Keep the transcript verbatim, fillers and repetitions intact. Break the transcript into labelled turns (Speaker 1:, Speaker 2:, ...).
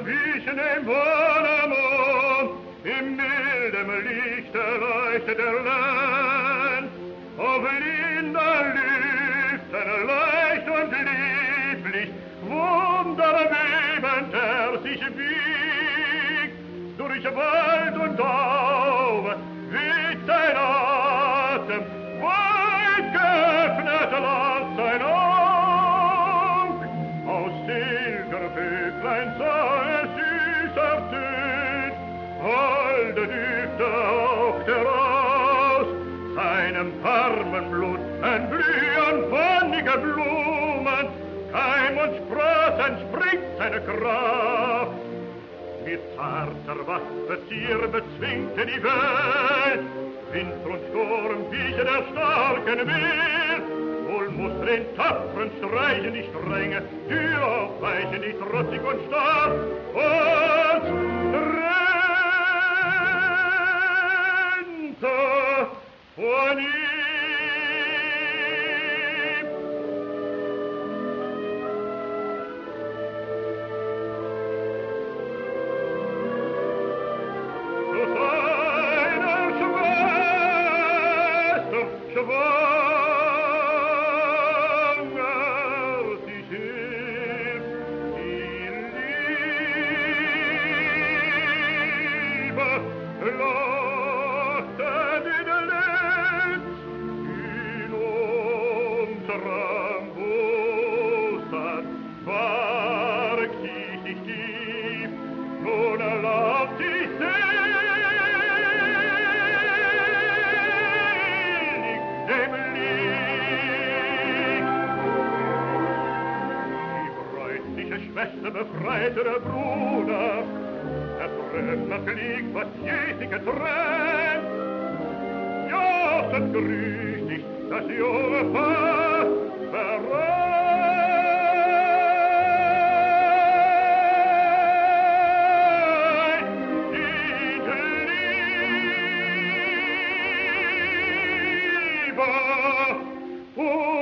Speaker 1: wichen im vollen Mond, im mildem Lichte leuchtet der Land, auf linder Lüften leicht und lieblich, wunderwebend er sich wiegt, durch Wald und Daume weht sein Atem, weit geöffnet lasst sein Auge, aus Silbervöglein sah es süßer Tönt, holde Düfte haucht heraus, seinem warmen Blut entblühen wonnige Blumen, Keim und Spross entspringt seine Kraft. Mit zarter Waffe Tier bezwingte die Welt, Wind und Sturm wichen der starken Wehr, wohl muss den tapferen streichen die Strenge, Tür aufweichen die trotzig und stark, und trennte von ihm. Schwanger sich hin, die Liebe leuchtet in der Lenz, in unserem Busen barg sie sich tief, nun erlaubt sich selig dem Schwester befreite der Bruder, der Brümmer fliegt, was je sie getrennt. Jochend grüßt dich das junge Paar bereit, die Liebe